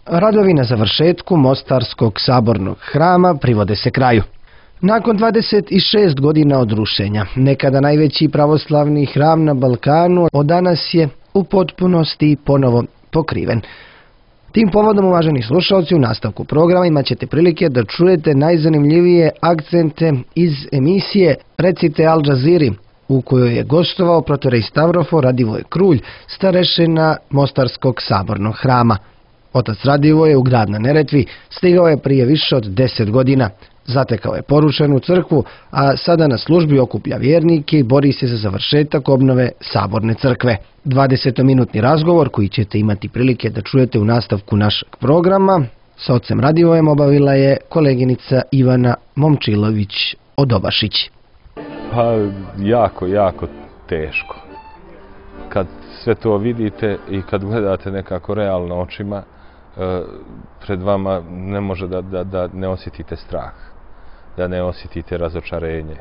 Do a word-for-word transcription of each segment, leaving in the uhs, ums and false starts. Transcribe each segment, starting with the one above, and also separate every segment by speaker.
Speaker 1: Radovi na završetku Mostarskog sabornog hrama privode se kraju. Nakon dvadeset šest godina od rušenja, nekada najveći pravoslavni hram na Balkanu od danas je u potpunosti ponovo pokriven. Tim povodom, uvaženi slušalci, u nastavku programa imat ćete prilike da čujete najzanimljivije akcente iz emisije Recite Al Džaziri, u kojoj je gostovao protorej Stavrofor Radivoj Krulj, starešina Mostarskog sabornog hrama. Otac Radivoj u grad na Neretvi stigao je prije više od deset godina. Zatekao je porušenu crkvu, a sada na službi okuplja vjernike i bori se za završetak obnove saborne crkve. dvadesetominutni razgovor koji ćete imati prilike da čujete u nastavku našeg programa sa ocem Radivojem obavila je koleginica Ivana Momčilović-Odobašić.
Speaker 2: Pa jako, jako teško. Kad sve to vidite i kad gledate nekako realno očima, pred vama ne može da, da, da ne osjetite strah, da ne osjetite razočarenje,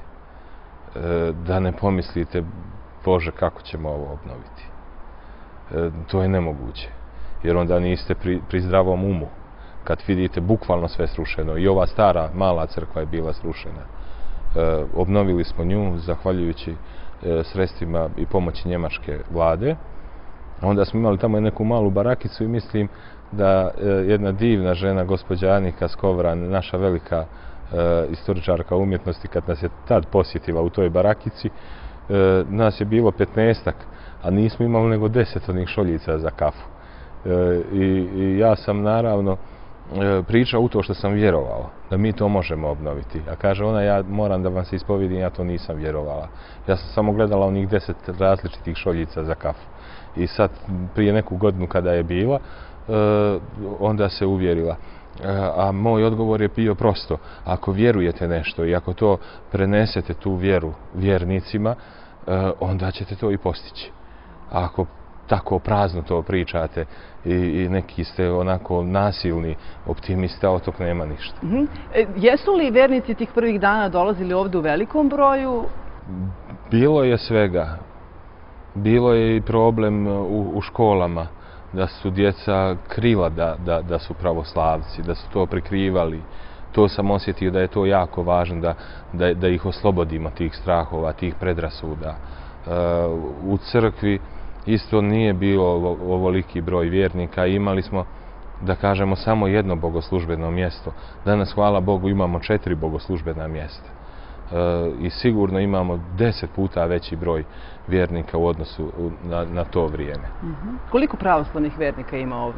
Speaker 2: da ne pomislite, Bože, kako ćemo ovo obnoviti. To je nemoguće, jer onda niste pri, pri zdravom umu. Kad vidite bukvalno sve srušeno, i ova stara mala crkva je bila srušena. Obnovili smo nju zahvaljujući sredstvima i pomoći njemačke vlade. Onda smo imali tamo neku malu barakicu i mislim da jedna divna žena, gospođa Anika Skovran, naša velika e, istoričarka umjetnosti, kad nas je tad posjetila u toj barakici, e, nas je bilo petnaestak, a nismo imali nego deset onih šoljica za kafu. E, i, I ja sam naravno e, pričao u to što sam vjerovao, da mi to možemo obnoviti. A kaže ona, ja moram da vam se ispovidim, ja to nisam vjerovala. Ja sam samo gledala onih deset različitih šoljica za kafu. I sad, prije neku godinu kada je bila, Uh, onda se uvjerila. Uh, a moj odgovor je bio prosto. Ako vjerujete nešto i ako to prenesete tu vjeru vjernicima, uh, onda ćete to i postići. A ako tako prazno to pričate i, i neki ste onako nasilni optimista, od tog nema ništa.
Speaker 3: Mm-hmm. E, jesu li vjernici tih prvih dana dolazili ovdje u velikom broju?
Speaker 2: Bilo je svega. Bilo je i problem u, u školama, da su djeca krila da, da, da su pravoslavci, da su to prikrivali. To sam osjetio da je to jako važno, da, da, da ih oslobodimo tih strahova, tih predrasuda. Uh, u crkvi isto nije bilo ovoliki broj vjernika, imali smo, da kažemo, samo jedno bogoslužbeno mjesto. Danas, hvala Bogu, imamo četiri bogoslužbena mjesta. I sigurno imamo deset puta veći broj vjernika u odnosu na, na to vrijeme.
Speaker 3: Mm-hmm. Koliko pravoslavnih vjernika ima ovdje?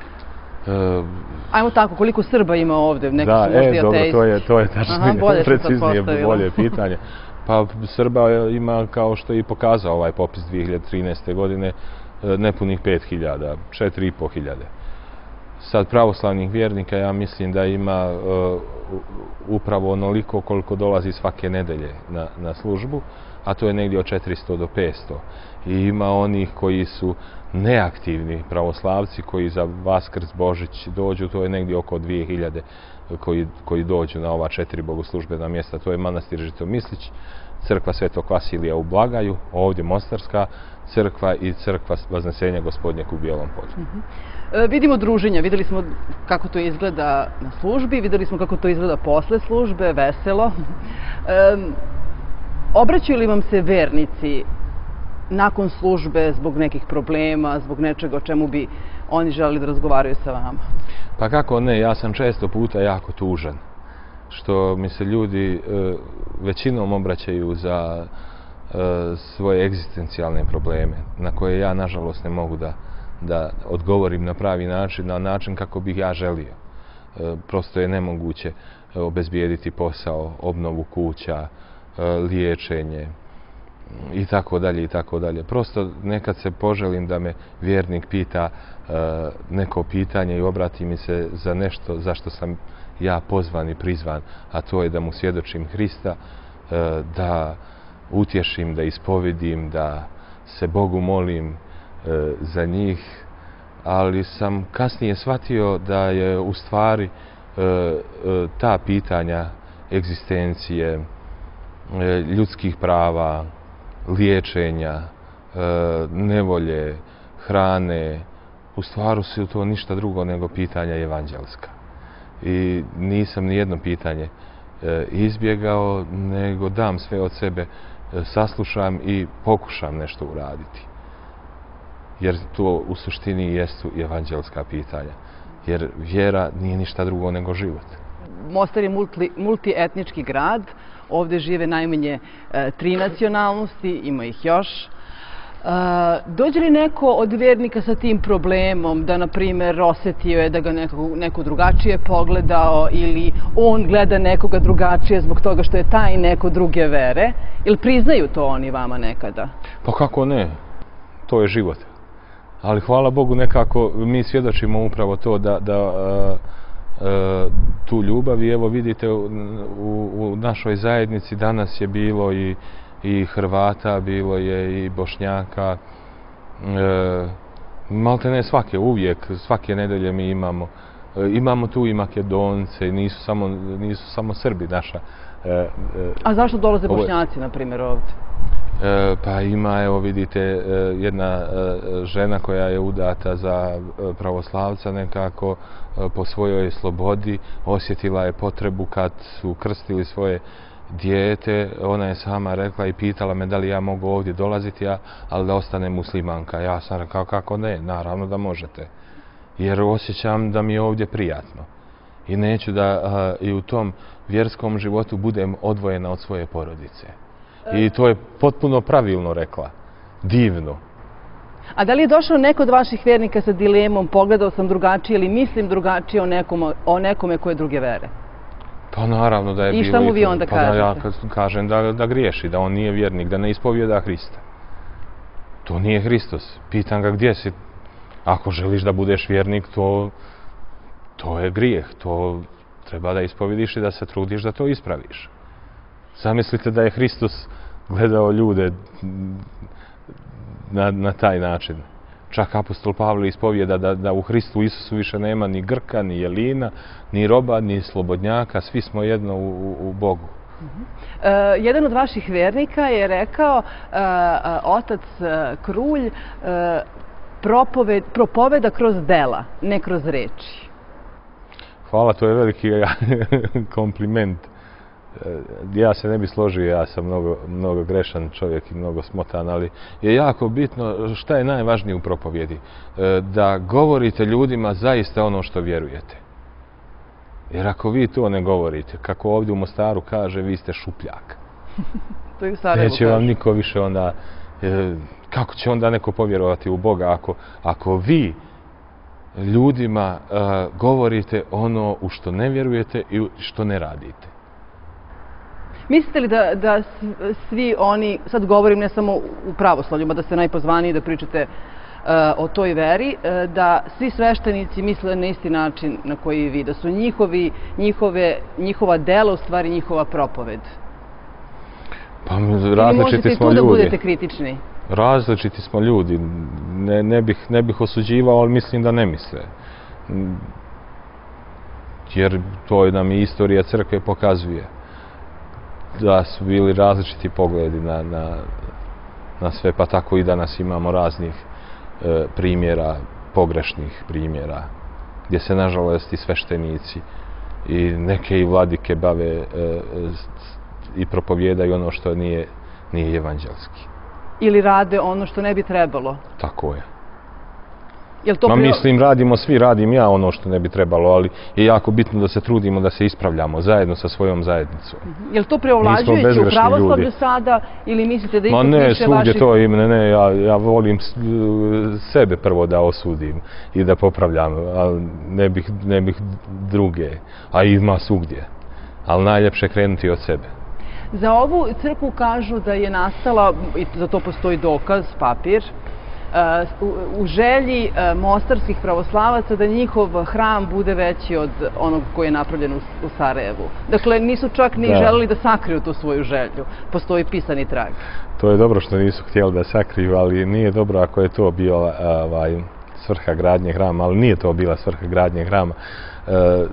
Speaker 2: E,
Speaker 3: Ajmo tako, koliko Srba ima ovdje? Neki
Speaker 2: da,
Speaker 3: su možda
Speaker 2: e, dobro, to je, to je tačnije, preciznije, bolje pitanje. Pa Srba ima, kao što je i pokazao ovaj popis dvije hiljade trinaeste. godine, nepunih pet hiljada, četiri i po hiljade. Sad pravoslavnih vjernika ja mislim da ima uh, upravo onoliko koliko dolazi svake nedelje na, na službu, a to je negdje od četiristo do petsto. I ima onih koji su neaktivni pravoslavci koji za Vaskrs, Božić dođu, to je negdje oko dvije hiljade koji, koji dođu na ova četiri bogoslužbena mjesta. To je manastir Žitomislić, crkva Svetog Vasilija u Blagaju, ovdje Mostarska crkva i crkva Vaznesenja Gospodnjeg u Bijelom polju.
Speaker 3: Mm-hmm. E, vidimo druženja, vidjeli smo kako to izgleda na službi, vidjeli smo kako to izgleda posle službe, veselo. E, obraćaju li vam se vernici nakon službe zbog nekih problema, zbog nečega o čemu bi oni želeli da razgovaraju sa vama?
Speaker 2: Pa kako ne, ja sam često puta jako tužan što mi se ljudi e, većinom obraćaju za e, svoje egzistencijalne probleme na koje ja nažalost ne mogu da da odgovorim na pravi način, na način kako bih ja želio. E, prosto je nemoguće obezbijediti posao, obnovu kuća, e, liječenje i tako dalje i tako dalje. Prosto nekad se poželim da me vjernik pita e, neko pitanje i obrati mi se za nešto za što sam ja pozvan i prizvan, a to je da mu svjedočim Hrista, e, da utješim, da ispovidim, da se Bogu molim za njih, ali sam kasnije shvatio da je u stvari ta pitanja egzistencije, ljudskih prava, liječenja, nevolje, hrane, u stvaru su to ništa drugo nego pitanja evanđelska. I nisam ni jedno pitanje izbjegao, nego dam sve od sebe, saslušam i pokušam nešto uraditi. Jer to u suštini jesu evanđelska pitanja. Jer vjera nije ništa drugo nego život.
Speaker 3: Mostar je multi, multietnički grad. Ovdje žive najmanje e, tri nacionalnosti, ima ih još. E, dođe li neko od vjernika sa tim problemom da, na primjer, osjetio je da ga neko, neko drugačije pogledao ili on gleda nekoga drugačije zbog toga što je taj neko druge vere? Ili priznaju to oni vama nekada?
Speaker 2: Pa kako ne? To je život. Ali hvala Bogu nekako mi svjedočimo upravo to da, da a, a, tu ljubav i evo vidite u, u našoj zajednici danas je bilo i, i Hrvata, bilo je i Bošnjaka, e, malte ne svake, uvijek, svake nedelje mi imamo, e, imamo tu i Makedonce, nisu samo, nisu samo Srbi naša. E, e,
Speaker 3: A zašto dolaze Bošnjaci, na primjer, ovdje?
Speaker 2: E, pa ima, evo vidite, jedna žena koja je udata za pravoslavca nekako po svojoj slobodi, osjetila je potrebu kad su krstili svoje dijete, ona je sama rekla i pitala me da li ja mogu ovdje dolaziti, ja, ali da ostane muslimanka. Ja sam rekao kako ne, naravno da možete, jer osjećam da mi je ovdje prijatno i neću da a, i u tom vjerskom životu budem odvojena od svoje porodice. I to je potpuno pravilno rekla. Divno.
Speaker 3: A da li je došao neko od vaših vjernika sa dilemom, pogledao sam drugačije ili mislim drugačije o, nekom, o nekome koje druge vere?
Speaker 2: Pa naravno da je bilo.
Speaker 3: I šta mu vi onda
Speaker 2: pa
Speaker 3: kažete?
Speaker 2: Da ja kažem da, da griješi, da on nije vjernik, da ne ispovijeda Hrista. To nije Hristos. Pitam ga gdje si. Ako želiš da budeš vjernik, to, to je grijeh. To treba da ispovjediš i da se trudiš da to ispraviš. Zamislite da je Hristos gledao ljude na, na taj način. Čak apostol Pavle ispovijeda da, da u Hristu Isusu više nema ni Grka, ni Jelina, ni roba, ni slobodnjaka, svi smo jedno u, u, u Bogu.
Speaker 3: Uh-huh. Uh, jedan od vaših vjernika je rekao, uh, uh, otac uh, Krulj, uh, propoved, propoveda kroz dela, ne kroz reči.
Speaker 2: Hvala, to je veliki kompliment. Ja se ne bi složio, ja sam mnogo, mnogo grešan čovjek i mnogo smotan, ali je jako bitno šta je najvažnije u propovjedi. Da govorite ljudima zaista ono što vjerujete. Jer ako vi to ne govorite, kako ovdje u Mostaru kaže, vi ste šupljak.
Speaker 3: To je u Sarajevu.
Speaker 2: Neće vam niko više onda, kako će onda neko povjerovati u Boga ako, ako vi ljudima uh, govorite ono u što ne vjerujete i što ne radite.
Speaker 3: Mislite li da, da svi oni, sad govorim ne samo u pravoslavlju, da ste najpozvaniji da pričate uh, o toj veri, uh, da svi sveštenici misle na isti način na koji vi, da su njihovi, njihove, njihova dela u stvari njihova propoved?
Speaker 2: Pa različiti smo ljudi. Ili možete i tu da
Speaker 3: budete kritični?
Speaker 2: Različiti smo ljudi. Ne, ne, bih, ne bih osuđivao, ali mislim da ne misle. Jer to nam i istorija crkve pokazuje. Da su bili različiti pogledi na, na, na sve, pa tako i danas imamo raznih e, primjera, pogrešnih primjera, gdje se nažalost i sveštenici i neke i vladike bave e, i propovjedaju ono što nije, nije evanđelski.
Speaker 3: Ili rade ono što ne bi trebalo.
Speaker 2: Tako je.
Speaker 3: Jel to
Speaker 2: Ma
Speaker 3: prilo...
Speaker 2: mislim, radimo svi, radim ja ono što ne bi trebalo, ali je jako bitno da se trudimo da se ispravljamo zajedno sa svojom zajednicom.
Speaker 3: Jel to preovlađujući u pravoslavlju sada ili mislite da ipak više vaših...
Speaker 2: Ma ne, svugdje to ime, ne, ne, ja, ja volim sebe prvo da osudim i da popravljam, ali ne bih, ne bih druge, a ima svugdje. Ali najljepše krenuti od sebe.
Speaker 3: Za ovu crkvu kažu da je nastala, i za to postoji dokaz, papir, u želji mostarskih pravoslavaca da njihov hram bude veći od onog koji je napravljen u Sarajevu. Dakle, nisu čak ni da. želeli da sakriju tu svoju želju. Postoji pisani trag.
Speaker 2: To je dobro što nisu htjeli da sakriju, ali nije dobro ako je to bila ovaj, svrha gradnje hrama, ali nije to bila svrha gradnje hrama.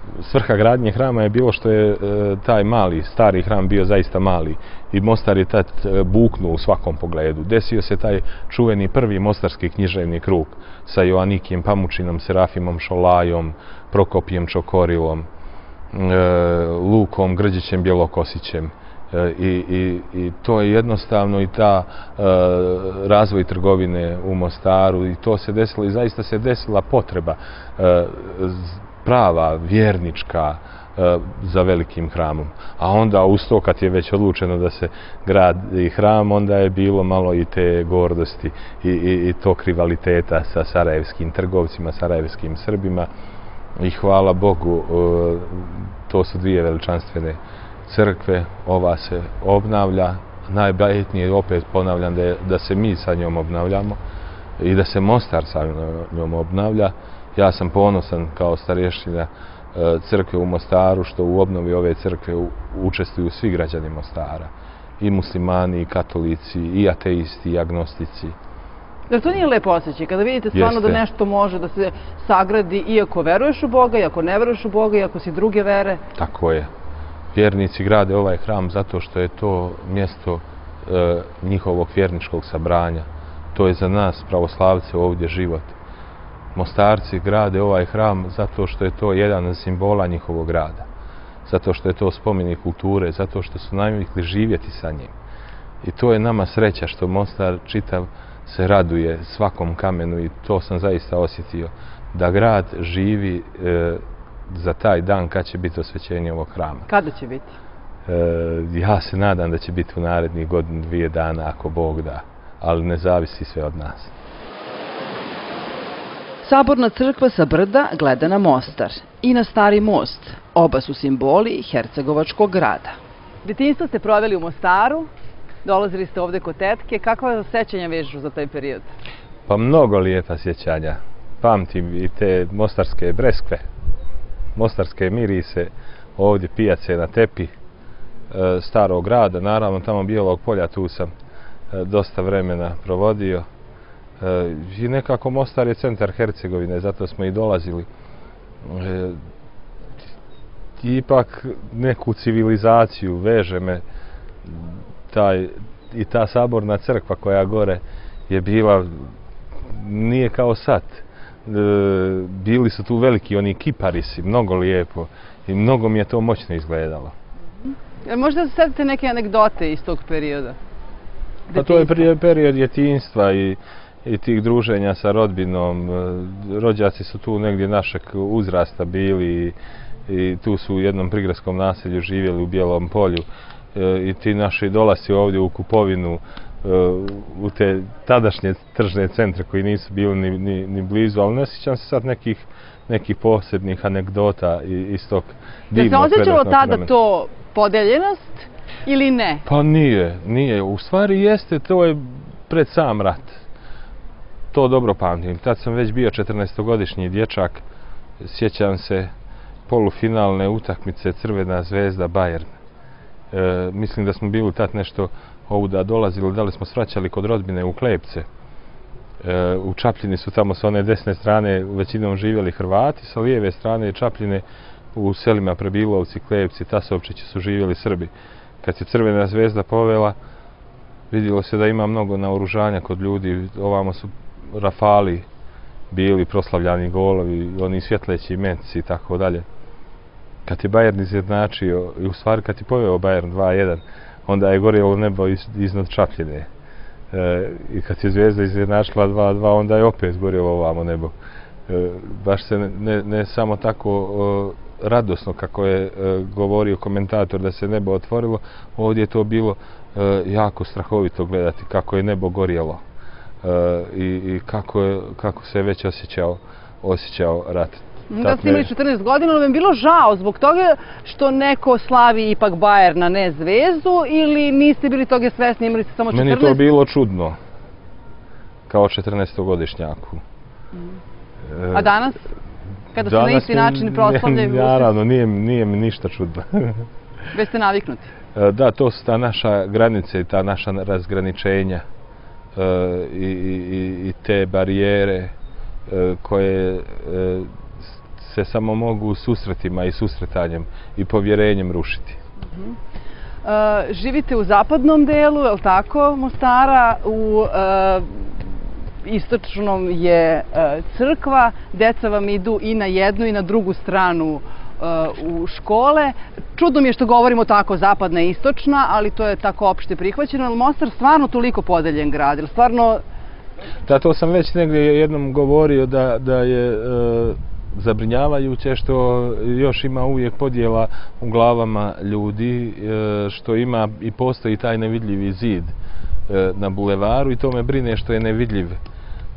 Speaker 2: svrha gradnje hrama je bilo što je taj mali, stari hram bio zaista mali i Mostar je tad buknuo u svakom pogledu. Desio se taj čuveni prvi mostarski književni krug sa Joanikijem Pamučinom, Serafimom Šolajom, Prokopijem Čokorilom, Lukom Grđićem Bjelokosićem. I, i, i to je jednostavno i ta e, razvoj trgovine u Mostaru i to se desilo i zaista se desila potreba e, prava, vjernička e, za velikim hramom. A onda uz to kad je već odlučeno da se gradi hram, onda je bilo malo i te gordosti i, i, i tog rivaliteta sa sarajevskim trgovcima, sarajevskim Srbima i hvala Bogu e, to su dvije veličanstvene crkve, ova se obnavlja, najbitnije opet ponavljam da, je, da se mi sa njom obnavljamo i da se Mostar sa njom obnavlja. Ja sam ponosan kao starještina crkve u Mostaru što u obnovi ove crkve učestvuju svi građani Mostara, i muslimani, i katolici, i ateisti, i agnostici.
Speaker 3: Jer to nije lepo osjećaj, kada vidite stvarno da nešto može da se sagradi iako veruješ u Boga, iako ne veruješ u Boga, iako si druge vere?
Speaker 2: Tako je. Vjernici grade ovaj hram zato što je to mjesto e, njihovog vjerničkog sabranja. To je za nas, pravoslavce, ovdje život. Mostarci grade ovaj hram zato što je to jedan od simbola njihovog grada. Zato što je to spomenik kulture, zato što su navikli živjeti sa njim. I to je nama sreća što Mostar čitav se raduje svakom kamenu i to sam zaista osjetio. Da grad živi e, za taj dan kad će biti osvećenje ovog hrama.
Speaker 3: Kada će biti?
Speaker 2: E, ja se nadam da će biti u narednih godinu, dvije dana, ako Bog da. Ali ne zavisi sve od nas.
Speaker 3: Saborna crkva sa brda gleda na Mostar i na Stari most. Oba su simboli hercegovačkog grada. Detinjstvo ste proveli u Mostaru, dolazili ste ovdje kod tetke. Kakva sećanja vežu za taj period?
Speaker 2: Pa mnogo lijepa sjećanja. Pamtim i te mostarske breskve, mostarske mirise, ovdje pijace na tepi e, starog grada, naravno tamo Bijelog polja, tu sam e, dosta vremena provodio. E, I nekako Mostar je centar Hercegovine, zato smo i dolazili. E, ipak neku civilizaciju veže me taj, i ta saborna crkva koja gore je bila, nije kao sad. E, bili su tu veliki oni kiparisi, mnogo lijepo i mnogo mi je to moćno izgledalo.
Speaker 3: E, možda se sjetite neke anegdote iz tog perioda?
Speaker 2: Pa to je prije period djetinjstva i, i tih druženja sa rodbinom. Rođaci su tu negdje našeg uzrasta bili i, i tu su u jednom prigradskom naselju živjeli u Bijelom polju. E, I ti naši dolasci ovdje u kupovinu u te tadašnje tržne centre koji nisu bili ni, ni, ni blizu, ali ne sjećam se sad nekih, nekih posebnih anegdota iz tog divnog
Speaker 3: predratnog vremena. Da se osjećalo tada
Speaker 2: vremena.
Speaker 3: To podeljenost ili ne?
Speaker 2: Pa nije, nije. U stvari jeste, to je pred sam rat. To dobro pamtim. Tad sam već bio četrnaestogodišnji dječak. Sjećam se polufinalne utakmice Crvena zvezda Bayern. E, mislim da smo bili tad nešto ovuda dolazili, da li smo svraćali kod rodbine u Klepce. E, u Čapljini su tamo sa one desne strane većinom živjeli Hrvati, sa lijeve strane Čapljine u selima Prebilovci, Klepci, Tasovčići su živjeli Srbi. Kad se Crvena zvezda povela, vidjelo se da ima mnogo naoružanja kod ljudi, ovamo su rafali bili, proslavljani golovi, oni svjetleći metci i tako dalje. Kad je Bayern izjednačio, i u stvari kad je poveo Bayern dva jedan, onda je gorjelo nebo iz, iznad Čapljine. E, I kad je Zvezda izjednačila dva dva, onda je opet gorjelo ovamo nebo. E, baš se ne, ne, ne samo tako o, radosno kako je e, govorio komentator da se nebo otvorilo, ovdje je to bilo e, jako strahovito gledati kako je nebo gorjelo e, i, i kako, je, kako se već osjećao, osjećao rat.
Speaker 3: Da ste imali četrnaest godina, ali vam je bilo žao zbog toga što neko slavi ipak Bayern, a ne Zvezdu, ili niste bili toga svesni, imali ste samo četrnaest?
Speaker 2: Meni to bilo čudno, kao četrnaestogodišnjaku.
Speaker 3: A danas? Kada se na isti način proslavljaju?
Speaker 2: Naravno, nije, nije mi ništa čudno.
Speaker 3: Već ste naviknuti?
Speaker 2: Da, to su ta naša granica i ta naša razgraničenja i, i, i te barijere koje se samo mogu susretima i susretanjem i povjerenjem rušiti.
Speaker 3: Uh-huh. Uh, živite u zapadnom delu, je li tako, Mostara, u uh, istočnom je uh, crkva, deca vam idu i na jednu i na drugu stranu uh, u škole. Čudno mi je što govorimo tako zapadna i istočna, ali to je tako opšte prihvaćeno. Je li Mostar stvarno toliko podeljen grad? Je li stvarno...
Speaker 2: Da, to sam već negdje jednom govorio da, da je e, zabrinjavajuće što još ima uvijek podjela u glavama ljudi, e, što ima i postoji taj nevidljivi zid e, na bulevaru i to me brine što je nevidljiv. E,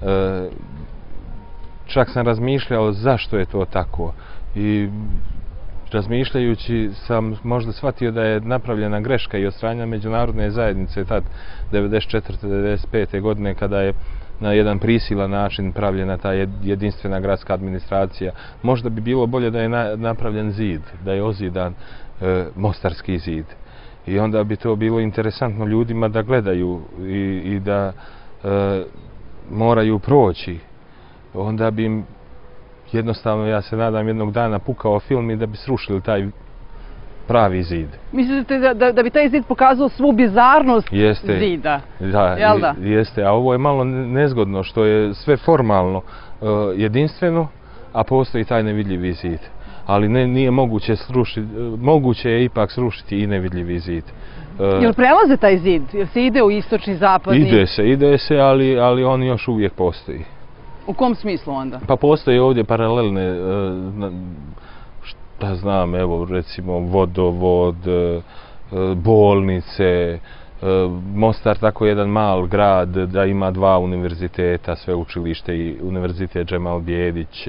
Speaker 2: čak sam razmišljao zašto je to tako i razmišljajući sam možda shvatio da je napravljena greška i od strane međunarodne zajednice tad devedeset četvrte devedeset pete godine kada je na jedan prisilan način pravljena ta jedinstvena gradska administracija. Možda bi bilo bolje da je na, napravljen zid, da je ozidan e, mostarski zid. I onda bi to bilo interesantno ljudima da gledaju i, i da e, moraju proći. Onda bi im jednostavno, ja se nadam, jednog dana pukao film i da bi srušili taj pravi zid.
Speaker 3: Mislite da, da, da bi taj zid pokazao svu bizarnost
Speaker 2: jeste,
Speaker 3: zida?
Speaker 2: Da,
Speaker 3: Jel da?
Speaker 2: Jeste, a ovo je malo nezgodno što je sve formalno uh, jedinstveno, a postoji taj nevidljivi zid. Ali ne, nije moguće srušiti, uh, moguće je ipak srušiti i nevidljivi zid.
Speaker 3: Uh, Jel prelaze taj zid? Jel se ide u istočni, zapadni?
Speaker 2: Ide se, ide se, ali, ali on još uvijek postoji.
Speaker 3: U kom smislu onda?
Speaker 2: Pa postoje ovdje paralelne, šta znam, evo recimo vodovod, bolnice, Mostar tako jedan mal grad da ima dva univerziteta, sveučilište i univerzitet Džemal Bijedić,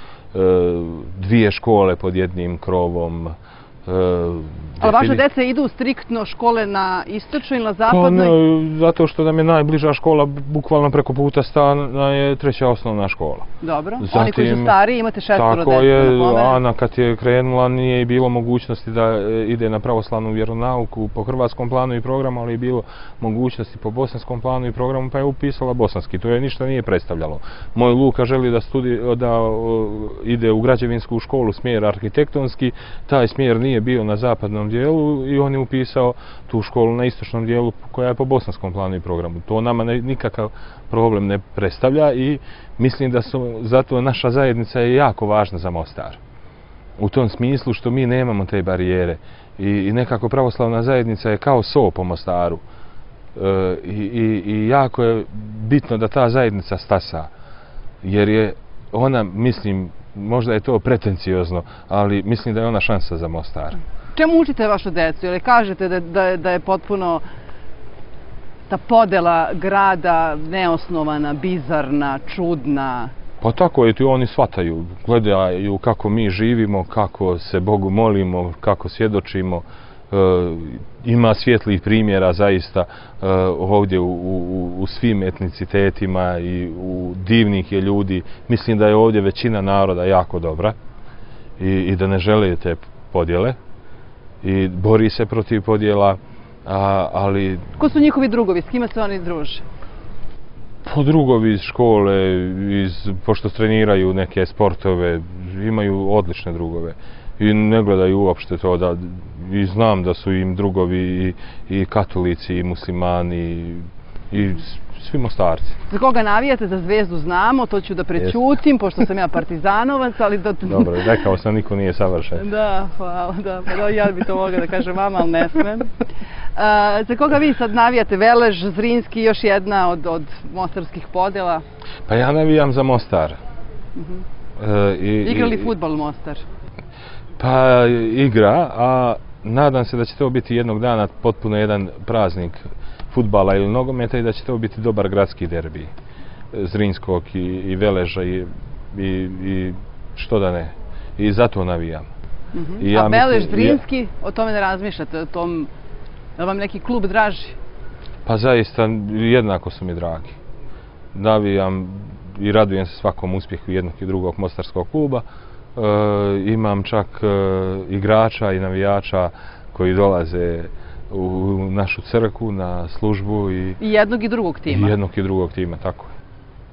Speaker 2: dvije škole pod jednim krovom.
Speaker 3: Uh, Ali vaše djeca idu striktno škole na istočnoj ili na zapadnoj?
Speaker 2: Pa ne, zato što nam je najbliža škola, bukvalno preko puta stana je treća osnovna škola.
Speaker 3: Dobro,
Speaker 2: zatim,
Speaker 3: oni koji su stariji, imate šestoro djece.
Speaker 2: Tako je, Ana kad je krenula nije i bilo mogućnosti da ide na pravoslavnu vjeronauku po hrvatskom planu i programu, ali je bilo mogućnosti po bosanskom planu i programu, pa je upisala bosanski. To je ništa nije predstavljalo. Moj Luka želi da, studi, da ide u građevinsku školu, smjer arhitektonski, taj smjer nije bio na zapadnom dijelu i on je upisao tu školu na istočnom dijelu koja je po bosanskom planu i programu. To nama ne, nikakav problem ne predstavlja i mislim da su, zato naša zajednica je jako važna za Mostar. U tom smislu što mi nemamo te barijere i, i nekako pravoslavna zajednica je kao so po Mostaru. E, i, i, I jako je bitno da ta zajednica stasa jer je ona, mislim, možda je to pretenciozno, ali mislim da je ona šansa za Mostar.
Speaker 3: Čemu učite vašu djecu? Ili kažete da, da, da je potpuno ta podela grada neosnovana, bizarna, čudna?
Speaker 2: Pa tako je, ti oni shvataju, gledaju kako mi živimo, kako se Bogu molimo, kako svjedočimo. E, ima svjetlih primjera zaista e, ovdje u, u, u svim etnicitetima i u divnih je ljudi. Mislim da je ovdje većina naroda jako dobra i, i da ne žele te podjele i bori se protiv podjela, a, ali...
Speaker 3: Ko su njihovi drugovi? S kime se oni druže?
Speaker 2: Po drugovi iz škole, iz, pošto treniraju neke sportove, imaju odlične drugove. I ne gledaju uopšte to da i znam da su im drugovi i, i katolici i muslimani i, i svi Mostarci.
Speaker 3: Za koga navijate? Za Zvezdu znamo, to ću da prećutim, pošto sam ja partizanovac, ali da...
Speaker 2: Dobro, rekao sam, niko nije savršen.
Speaker 3: Da, hvala, da, pa da, ja bi to mogla da kažem vama, ali ne smem. A, za koga vi sad navijate? Velež, Zrinski, još jedna od, od mostarskih podjela?
Speaker 2: Pa ja navijam za Mostar.
Speaker 3: Uh-huh. e, i, Igrali fudbal Mostar?
Speaker 2: Pa igra, a nadam se da će to biti jednog dana potpuno jedan praznik fudbala ili nogometa i da će to biti dobar gradski derbi Zrinskog i, i Veleža i, i, i što da ne. I zato navijam.
Speaker 3: Uh-huh. I ja a Velež, mislim, Zrinski, ja... o tome ne razmišljate? O tom, da vam neki klub draži?
Speaker 2: Pa zaista jednako su mi dragi. Navijam i radujem se svakom uspjehu jednog i drugog mostarskog kluba. E, imam čak e, igrača i navijača koji dolaze u našu crkvu na službu i,
Speaker 3: I jednog i drugog tima.
Speaker 2: I jednog i drugog tima, tako je.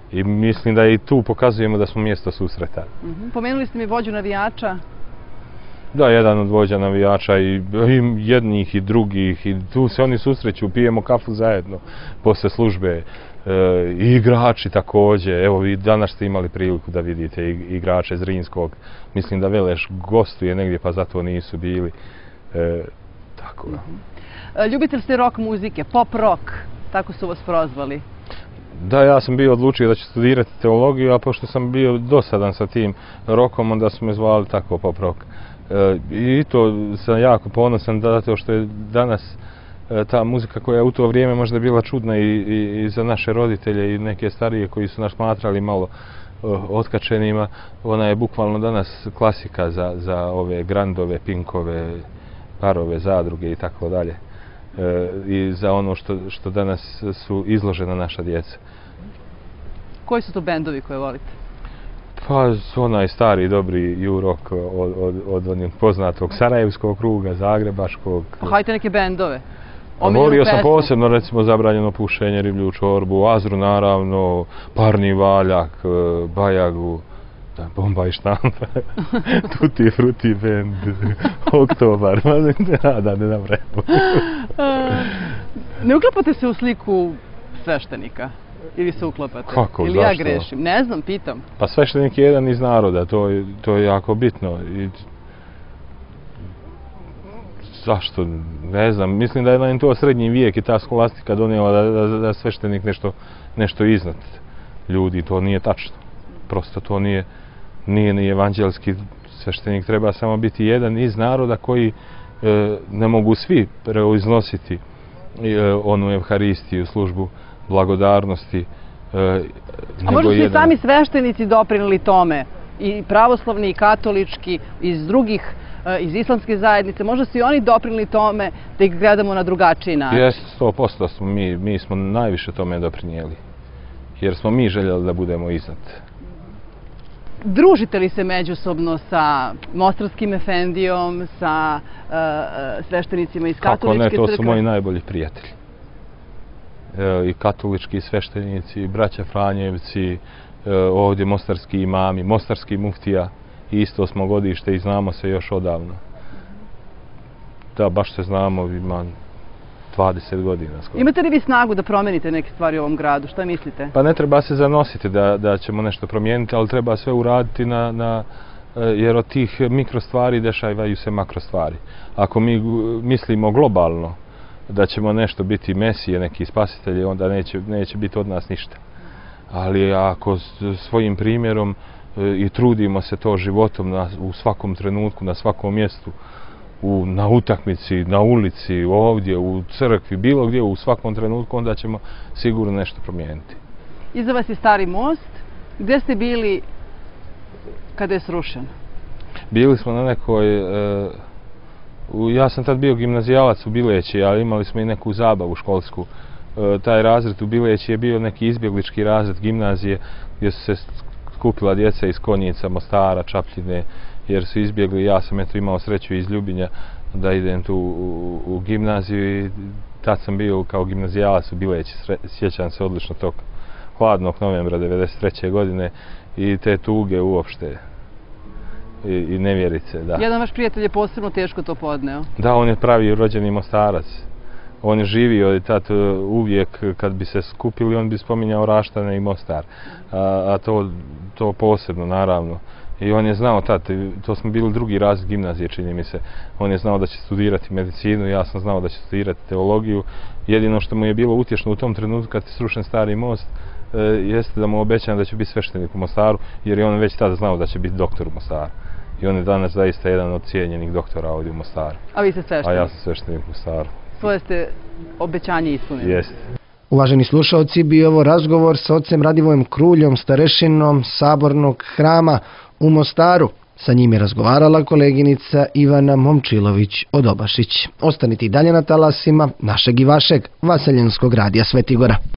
Speaker 2: I mislim da i tu pokazujemo da smo mjesto susreta.
Speaker 3: Uh-huh. Pomenuli ste mi vođu navijača.
Speaker 2: Da, jedan od vođa navijača i, i jednih i drugih i tu se oni susreću, pijemo kafu zajedno posle službe. E, i igrači također, evo vi danas ste imali priliku da vidite igrače Zrinskog, mislim da Veleš gostuje negdje pa zato nisu bili, e, tako da.
Speaker 3: Uh-huh. Ljubitelj ste rock muzike, pop rock, tako su vas prozvali.
Speaker 2: Da, ja sam bio odlučio da ću studirati teologiju, a pošto sam bio dosadan sa tim rokom, onda su me zvali tako pop rock. E, I to sam jako ponosan zato što je danas ta muzika koja je u to vrijeme možda bila čudna i, i, i za naše roditelje i neke starije koji su nas smatrali malo uh, otkačenima, ona je bukvalno danas klasika za, za ove grandove, pinkove, parove, zadruge i tako dalje. I za ono što, što danas su izložena naša djeca.
Speaker 3: Koji su to bendovi koje volite?
Speaker 2: Pa onaj stari, dobri ju-rock od, od, od onih poznatog sarajevskog kruga, zagrebaškog.
Speaker 3: Pa hajte neke bendove.
Speaker 2: Volio sam posebno recimo Zabranjeno pušenje, Riblju čorbu, Azru naravno, Parni valjak, Bajagu, Bomba i štampa, Tutti Frutti band, Oktobar, da ne navremo.
Speaker 3: Ne uklapate se u sliku sveštenika? Ili se uklapate?
Speaker 2: Kako,
Speaker 3: ili
Speaker 2: zašto?
Speaker 3: Ja grešim? Ne znam, pitam.
Speaker 2: Pa sveštenik je jedan iz naroda, to je, to je jako bitno. I zašto? Ne znam. Mislim da je nam to srednji vijek i ta skolastika donijela da, da, da sveštenik nešto, nešto iznad ljudi. To nije tačno. Prosto to nije, nije ni evanđelski sveštenik. Treba samo biti jedan iz naroda koji e, ne mogu svi preiznositi e, onu evharistiju, službu blagodarnosti. E,
Speaker 3: A možda su jedan... i sami sveštenici doprinijeli tome? I pravoslavni, i katolički, iz drugih, iz islamske zajednice, možda su i oni doprinijeli tome da ih gledamo na drugačiji način?
Speaker 2: Jeste, sto posto smo mi, mi smo najviše tome doprinijeli. Jer smo mi željeli da budemo iznad.
Speaker 3: Družite li se međusobno sa mostarskim efendijom, sa uh, sveštenicima iz katoličke crkve?
Speaker 2: Kako ne, to su moji najbolji prijatelji. E, I katolički sveštenici, i braća Franjevci, e, ovdje mostarski imami, mostarski muftija, isto smo godište i znamo se još odavno. Da, baš se znamo, ima dvadeset godina skoro.
Speaker 3: Imate li vi snagu da promijenite neke stvari u ovom gradu? Šta mislite?
Speaker 2: Pa ne treba se zanositi da, da ćemo nešto promijeniti, ali treba sve uraditi na, na, jer od tih mikrostvari dešavaju se makrostvari. Ako mi mislimo globalno da ćemo nešto biti mesije, neki spasitelji, onda neće, neće biti od nas ništa. Ali ako svojim primjerom i trudimo se to životom na, u svakom trenutku, na svakom mjestu, u, na utakmici, na ulici, ovdje, u crkvi, bilo gdje, u svakom trenutku, onda ćemo sigurno nešto promijeniti.
Speaker 3: Iza vas je Stari most. Gdje ste bili kada je srušen?
Speaker 2: Bili smo na nekoj... E, u, ja sam tad bio gimnazijalac u Bileći, ali imali smo i neku zabavu školsku. E, taj razred u Bileći je bio neki izbjeglički razred gimnazije gdje su se skupila djeca iz Konjica, Mostara, Čapljine, jer su izbjegli. Ja sam eto imao sreću iz Ljubinja da idem tu u, u gimnaziju i tad sam bio kao gimnazijalac u Bileći. Sjećam se odlično tog hladnog novembra devedeset treće godine i te tuge uopšte i, i nevjerice. Da.
Speaker 3: Jedan vaš prijatelj je posebno teško to podneo.
Speaker 2: Da, on je pravi rođeni Mostarac. On je živio i tad uvijek kad bi se skupili on bi spominjao Raštane i Mostar. A, a to, to posebno naravno. I on je znao tad, to smo bili drugi razred gimnazije čini mi se, on je znao da će studirati medicinu, ja sam znao da će studirati teologiju. Jedino što mu je bilo utješno u tom trenutku kad je srušen Stari most, e, jeste da mu obećam da će biti sveštenik u Mostaru, jer je on već tada znao da će biti doktor u Mostaru. I on je danas zaista jedan od cijenjenih doktora ovdje u Mostaru.
Speaker 3: A vi ste sveštenik?
Speaker 2: A ja sam sveštenik u Mostaru.
Speaker 3: Svoje ste obećanje ispunili?
Speaker 2: Jeste.
Speaker 1: Uvaženi slušalci, bio ovo razgovor sa ocem Radivojem Kruljom, starešinom Sabornog hrama u Mostaru. Sa njim je razgovarala koleginica Ivana Momčilović-Odobašić. Ostanite i dalje na talasima našeg i vašeg Vaseljenskog radija Svetigora.